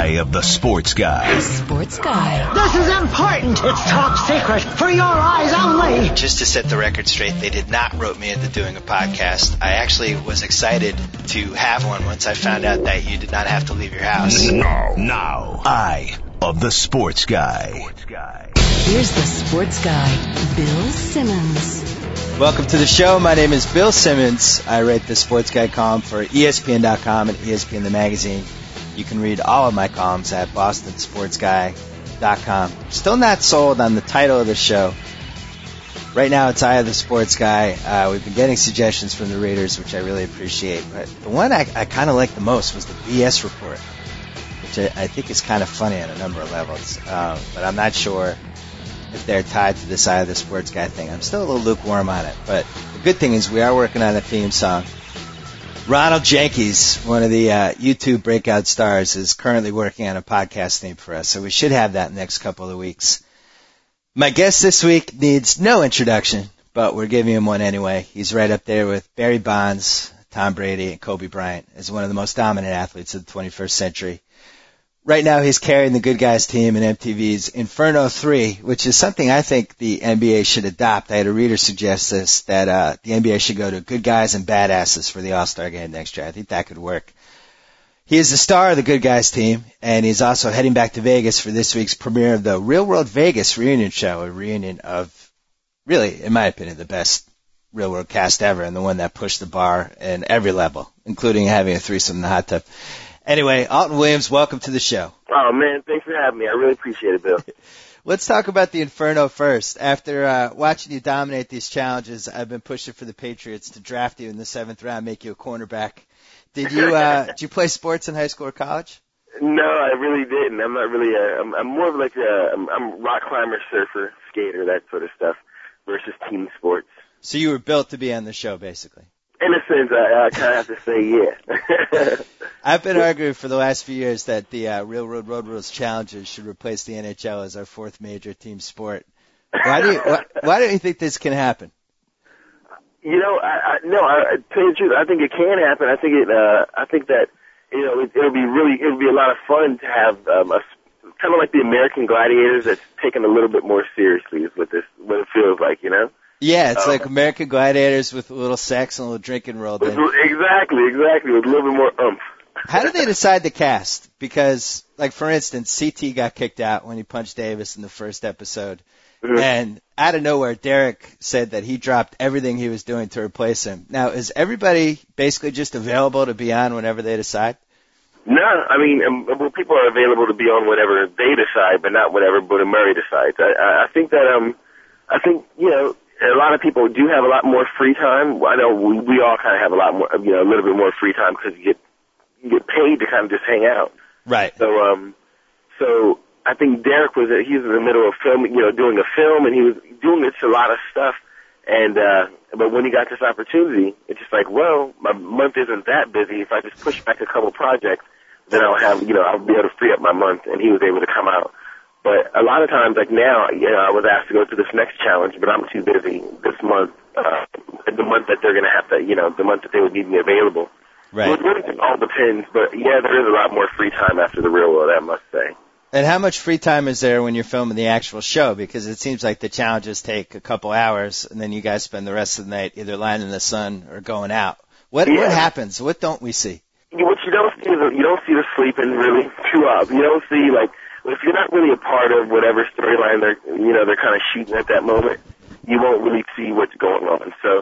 Eye of the Sports Guy. The Sports Guy. This is important. It's top secret for your eyes only. Just to set the record straight, they did not rope me into doing a podcast. I actually was excited to have one once I found out that you did not have to leave your house. Now, Eye of the Sports Guy. Here's the Sports Guy, Bill Simmons. Welcome to the show. My name is Bill Simmons. I write the Sports Guy column for ESPN.com and ESPN the magazine. You can read all of my columns at BostonSportsGuy.com. Still not sold on the title of the show. Right now it's Eye of the Sports Guy. We've been getting suggestions from the readers, which I really appreciate. But the one I kind of liked the most was the BS report, which I think is kind of funny on a number of levels. But I'm not sure if they're tied to this Eye of the Sports Guy thing. I'm still a little lukewarm on it. But the good thing is we are working on a theme song. Ronald Jenkins, one of the YouTube breakout stars, is currently working on a podcast theme for us, so we should have that in the next couple of weeks. My guest this week needs no introduction, but we're giving him one anyway. He's right up there with Barry Bonds, Tom Brady, and Kobe Bryant as one of the most dominant athletes of the 21st century. Right now he's carrying the Good Guys team in MTV's Inferno 3, which is something I think the NBA should adopt. I had a reader suggest this, that the NBA should go to Good Guys and Badasses for the All-Star game next year. I think that could work. He is the star of the Good Guys team, and he's also heading back to Vegas for this week's premiere of the Real World Vegas reunion show, a reunion of, really, in my opinion, the best Real World cast ever, and the one that pushed the bar in every level, including having a threesome in the hot tub. Anyway, Alton Williams, welcome to the show. Oh, man, thanks for having me. I really appreciate it, Bill. Let's talk about the Inferno first. After watching you dominate these challenges, I've been pushing for the Patriots to draft you in the 7th round, make you a cornerback. Did you play sports in high school or college? No, I really didn't. I'm not really I'm more of like I'm rock climber, surfer, skater, that sort of stuff versus team sports. So you were built to be on the show, basically. In a sense, I kind of have to say, yeah. I've been arguing for the last few years that the Real Road Road Rules Challenges should replace the NHL as our 4th major team sport. Why don't you think this can happen? You know, to tell you the truth, I think it can happen. I think that, you know, it'll be a lot of fun to have kind of like the American Gladiators that's taken a little bit more seriously is what it feels like, you know? Yeah, it's like American Gladiators with a little sex and a little drinking rolled in. Exactly, with a little bit more oomph. How did they decide the cast? Because, like, for instance, CT got kicked out when he punched Davis in the first episode. Mm-hmm. And out of nowhere, Derek said that he dropped everything he was doing to replace him. Now, is everybody basically just available to be on whenever they decide? No, I mean, people are available to be on whenever they decide, but not whenever Buddy Murray decides. I think you know, a lot of people do have a lot more free time. I know we all kind of have a lot more, you know, a little bit more free time because you get paid to kind of just hang out. Right. So I think Derek he was in the middle of filming, you know, doing a film, and he was doing a lot of stuff. And but when he got this opportunity, it's just like, well, my month isn't that busy. If I just push back a couple projects, then I'll be able to free up my month. And he was able to come out. But a lot of times, like now, you know, I was asked to go to this next challenge, but I'm too busy this month, the month that they're going to have to, you know, the month that they would need me available. Right. So it really all depends, but yeah, there is a lot more free time after the Real World, I must say. And how much free time is there when you're filming the actual show? Because it seems like the challenges take a couple hours, and then you guys spend the rest of the night either lying in the sun or going out. What happens? What don't we see? What you don't see is you don't see the sleeping really too up. You don't see, like, if you're not really a part of whatever storyline they're kind of shooting at that moment, you won't really see what's going on. So,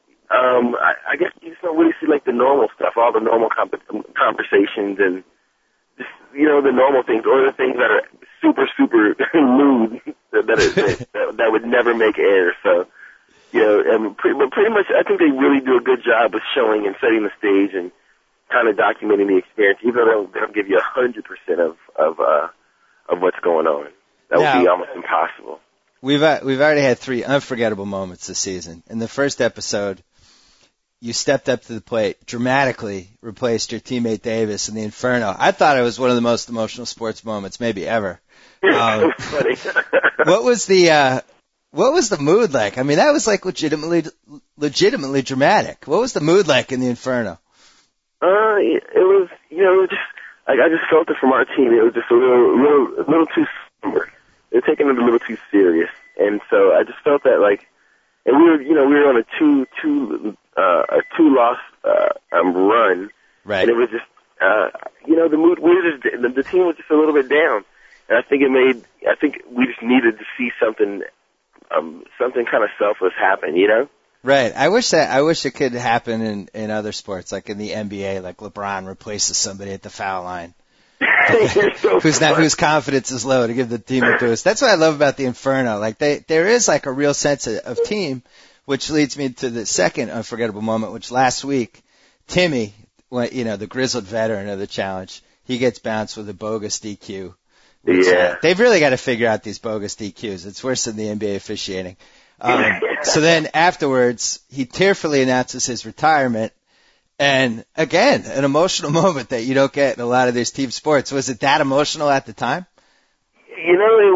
I guess you just don't really see like the normal stuff, all the normal conversations and just, you know, the normal things or the things that are super, super lewd that would never make air. So, you know, but pretty much I think they really do a good job of showing and setting the stage and kind of documenting the experience, even though they don't give you 100% of what's going on. That would be almost impossible. We've already had 3 unforgettable moments this season. In the first episode, you stepped up to the plate, dramatically replaced your teammate Davis in the Inferno. I thought it was one of the most emotional sports moments maybe ever. So funny. What was the mood like? I mean, that was like legitimately dramatic. What was the mood like in the Inferno? It was, you know, just I just felt it from our team. It was just a little too somber. They're taking it a little too serious, and so I just felt that like, and we were on a two loss run, right? And it was just the mood. The team was just a little bit down, and I think we just needed to see something kind of selfless happen, you know. Right. I wish it could happen in other sports, like in the NBA, like LeBron replaces somebody at the foul line. Whose confidence is low to give the team a boost. That's what I love about the Inferno. Like there is like a real sense of team, which leads me to the second unforgettable moment, which last week, Timmy, the grizzled veteran of the challenge, he gets bounced with a bogus DQ. Which, they've really got to figure out these bogus DQs. It's worse than the NBA officiating. So then afterwards, he tearfully announces his retirement. And again, an emotional moment that you don't get in a lot of these team sports. Was it that emotional at the time? It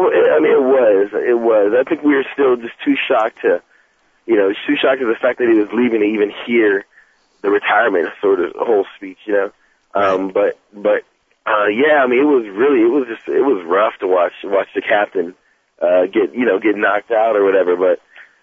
was. I think we were still just too shocked to the fact that he was leaving to even hear the retirement sort of whole speech, you know. But it was rough to watch the captain get knocked out or whatever, but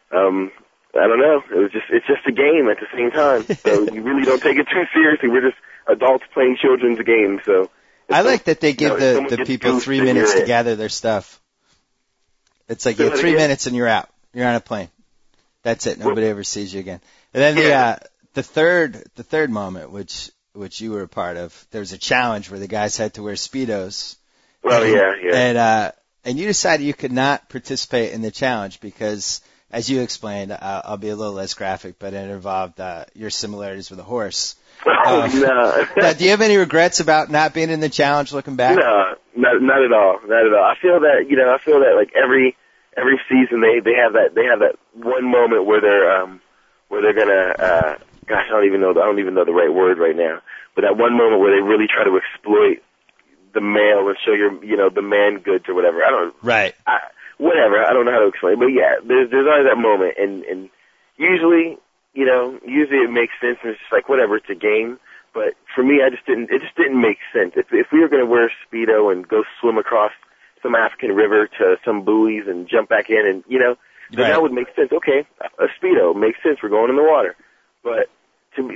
I don't know. It's just a game at the same time. So you really don't take it too seriously. We're just adults playing children's games. So I like that they give the people 3 minutes to gather their stuff. It's like you have 3 minutes and you're out. You're on a plane. That's it. Nobody ever sees you again. And then the third moment, which you were a part of, there was a challenge where the guys had to wear Speedos. Well, yeah. And you decided you could not participate in the challenge because, as you explained, I'll be a little less graphic, but it involved your similarities with a horse. No. Now, do you have any regrets about not being in the challenge looking back? No, not at all. Not at all. I feel that like every season they have that one moment where they're gonna gosh, I don't even know the right word right now. But that one moment where they really try to exploit the male and show the man goods or whatever. Whatever. I don't know how to explain. But yeah, there's always that moment, and usually it makes sense, and it's just like whatever, it's a game. But for me, it just didn't make sense. If we were going to wear a Speedo and go swim across some African river to some buoys and jump back in, and then that would make sense. Okay, a Speedo makes sense. We're going in the water. But to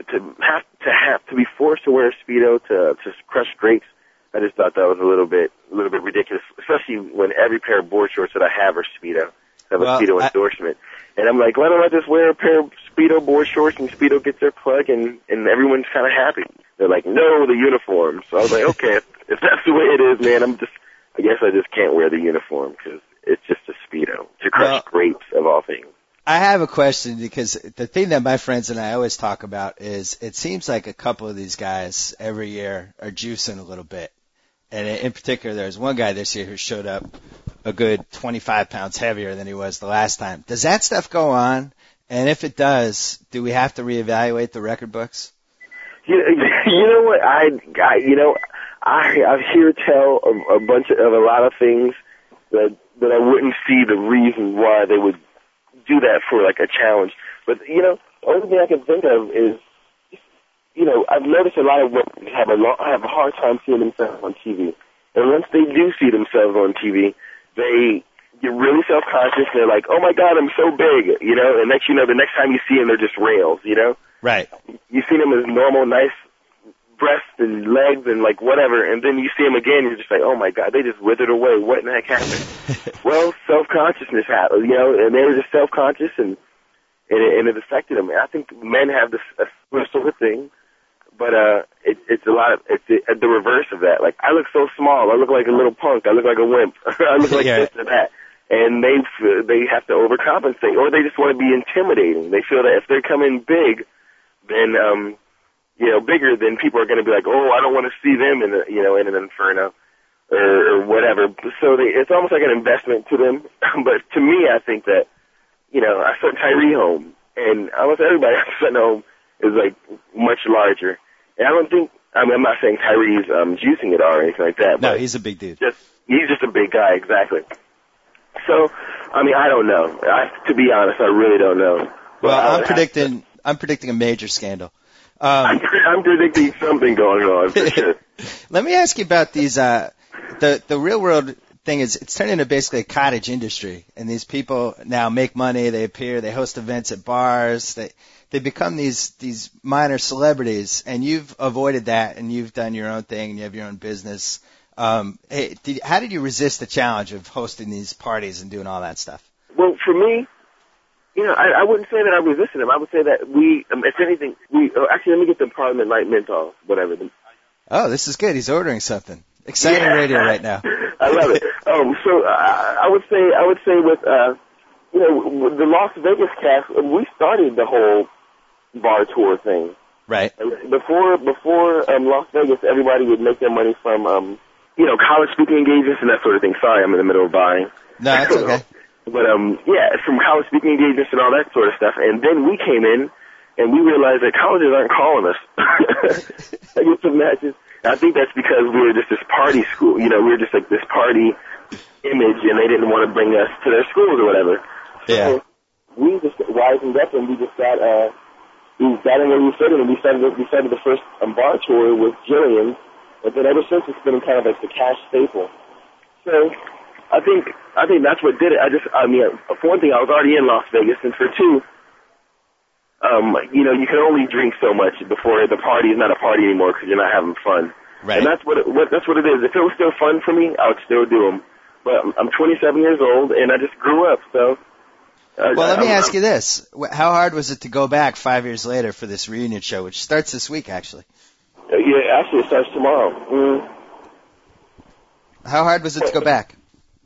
be forced to wear a Speedo to crush grapes, I just thought that was a little bit ridiculous, especially when every pair of board shorts that I have are Speedo. I have a Speedo endorsement. And I'm like, why don't I just wear a pair of Speedo board shorts and Speedo gets their plug and everyone's kind of happy. They're like, no, the uniform. So I was like, okay, if that's the way it is, man, I guess I just can't wear the uniform because it's just a Speedo to crush grapes of all things. I have a question because the thing that my friends and I always talk about is it seems like a couple of these guys every year are juicing a little bit. And in particular, there's one guy this year who showed up a good 25 pounds heavier than he was the last time. Does that stuff go on? And if it does, do we have to reevaluate the record books? You know what? I hear tell of a lot of things that I wouldn't see the reason why they would do that for like a challenge. But the only thing I can think of is, I've noticed a lot of women have a hard time seeing themselves on TV. And once they do see themselves on TV, they get really self-conscious. They're like, oh my God, I'm so big, and next the next time you see them, they're just rails, Right. You see them as normal, nice breasts and legs and like whatever, and then you see them again, you're just like, oh my God, they just withered away. What in the heck happened? Well, self-consciousness happened, and they were just self-conscious and it affected them. And I think men have this sort of thing. But it's the reverse of that. Like, I look so small. I look like a little punk. I look like a wimp. I look like this and that. And they have to overcompensate, or they just want to be intimidating. They feel that if they come in big, then bigger, then people are going to be like, oh, I don't want to see them in an Inferno or whatever. So it's almost like an investment to them. But to me, I think that I sent Tyree home, and almost everybody I sent home is like much larger. And I don't think, I'm not saying Tyree's juicing it or anything like that. No, he's a big dude. He's just a big guy, exactly. So, I don't know. To be honest, I really don't know. Well, I'm predicting a major scandal I'm predicting something going on for sure. Let me ask you about these. The real world thing is it's turned into basically a cottage industry, and these people now make money. They appear, they host events at bars. They become these minor celebrities, and you've avoided that, and you've done your own thing, and you have your own business. How did you resist the challenge of hosting these parties and doing all that stuff? Well, for me, I wouldn't say that I resisted them. I would say that we, if anything, actually, let me get the Parliament Light Menthol, whatever. Oh, this is good. He's ordering something. Exciting radio right now. I love it. So I would say with with the Las Vegas cast, we started the whole bar tour thing. Right. Before Las Vegas, everybody would make their money from college speaking engagements and that sort of thing. Sorry, I'm in the middle of buying. No, that's okay. But from college speaking engagements and all that sort of stuff. And then we came in and we realized that colleges aren't calling us. I get some matches. I think that's because we were just this party school. We were just like this party image, and they didn't want to bring us to their schools or whatever. Yeah. So we just wisened up, and we just got in where we started, and we started the first bar tour with Jillian. But then ever since, it's been kind of like the cash staple. So I think that's what did it. For one thing, I was already in Las Vegas, and for two, you can only drink so much before the party is not a party anymore because you're not having fun. Right. And that's what it is. If it was still fun for me, I would still do them. But I'm 27 years old, and I just grew up, so. Well, let me ask you this. How hard was it to go back 5 years later for this reunion show, which starts this week, actually? Yeah, actually, it starts tomorrow. How hard was it to go back?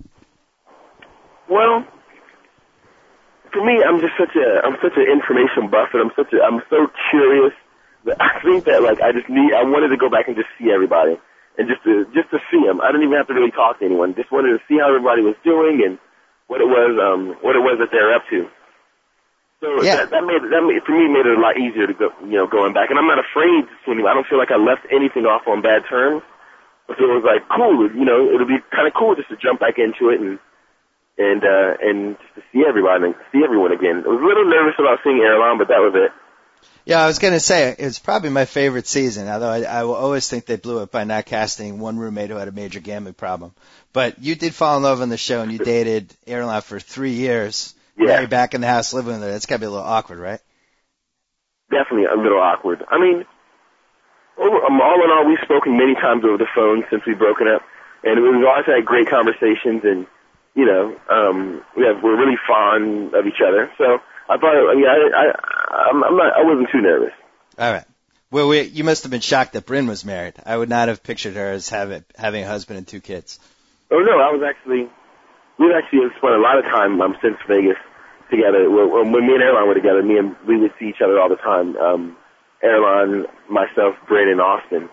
Well, for me, I'm such an information buff, and I'm so curious that I think that I wanted to go back and just see everybody, and just to see them. I didn't even have to really talk to anyone. Just wanted to see how everybody was doing and what it was that they're up to. So yeah. that made for me made it a lot easier to go, going back. And I'm not afraid to see anyone. I don't feel like I left anything off on bad terms. But it was like cool, it'll be kind of cool just to jump back into it and just to see everybody and see everyone again. I was a little nervous about seeing Airline, but that was it. Yeah, I was going to say, it's probably my favorite season, although I will always think they blew it by not casting one roommate who had a major gambling problem. But you did fall in love on the show, and you dated Airline for 3 years. Yeah. Now you're back in the house living with her. That's got to be a little awkward, right? Definitely a little awkward. I mean, all in all, we've spoken many times over the phone since we've broken up, and we've always had great conversations, and we're really fond of each other. So I thought, I wasn't too nervous. All right. Well, you must have been shocked that Bryn was married. I would not have pictured her as having a husband and 2 kids. Oh no, we've actually spent a lot of time since Vegas together. When me and Airline were together, we would see each other all the time. Airline, myself, Bryn, and Austin.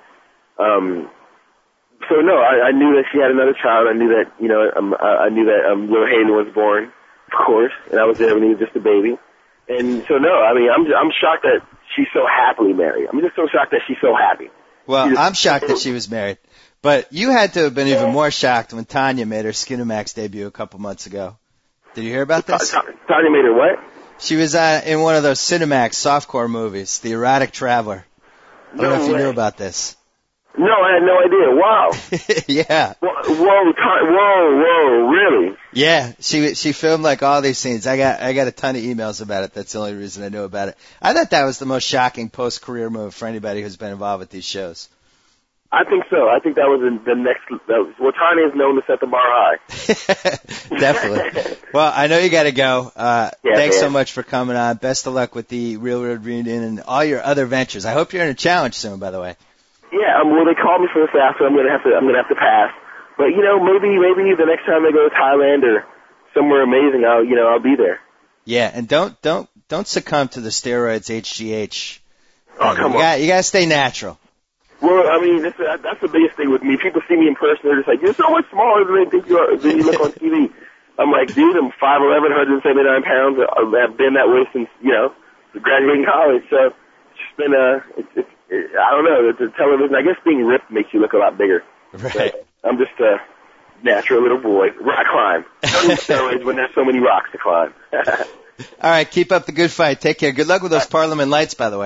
So no, I knew that she had another child. I knew that little Hayden was born, of course, and I was there when he was just a baby. And so no, I'm shocked that she's so happily married. I'm just so shocked that she's so happy. Well, I'm shocked that she was married, but you had to have been even more shocked when Tanya made her Skinamax debut a couple months ago. Did you hear about this? Tanya made her what? She was in one of those Cinemax softcore movies, The Erotic Traveler. I don't know if you knew about this. No, I had no idea. Wow. Yeah. Whoa, really? Yeah, she filmed like all these scenes. I got a ton of emails about it. That's the only reason I know about it. I thought that was the most shocking post-career move for anybody who's been involved with these shows. I think so. I think that was the next. Tanya is known to set the bar high. Definitely. Well, I know you got to go. Thanks man. so much for coming on. Best of luck with the Real World Reunion and all your other ventures. I hope you're in a challenge soon, by the way. Yeah, well, they called me for this after. I'm gonna have to pass. But maybe the next time they go to Thailand or somewhere amazing, I'll be there. Yeah, and don't succumb to the steroids, HGH. Oh, come on. You gotta stay natural. Well, that's the biggest thing with me. People see me in person, they're just like, you're so much smaller than they think you are, than you look on TV. I'm like, dude, I'm 5'11", 179 pounds. I've been that way since, graduating college. So it's just been, I don't know, the television, I guess being ripped makes you look a lot bigger. Right. But I'm just a natural little boy. Rock climb. Don't need steroids when there's so many rocks to climb. All right, keep up the good fight. Take care. Good luck with those Parliament lights, by the way.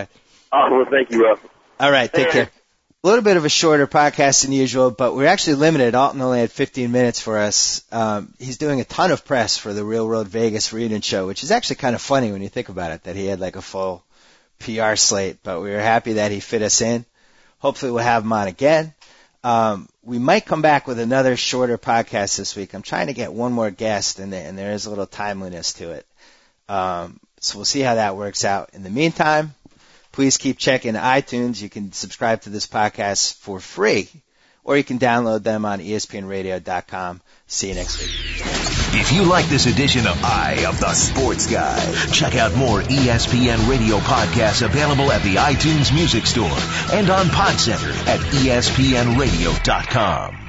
Oh, well, thank you, Ruff. All right, take care. A little bit of a shorter podcast than usual, but we're actually limited. Alton only had 15 minutes for us. He's doing a ton of press for the Real World Vegas reunion show, which is actually kind of funny when you think about it, that he had like a full PR slate, but we were happy that he fit us in. Hopefully we'll have him on again. We might come back with another shorter podcast this week. I'm trying to get one more guest, and there is a little timeliness to it. So we'll see how that works out. In the meantime, please keep checking iTunes. You can subscribe to this podcast for free, or you can download them on ESPNradio.com. See you next week. If you like this edition of Eye of the Sports Guy, check out more ESPN Radio podcasts available at the iTunes Music Store and on PodCenter at ESPNradio.com.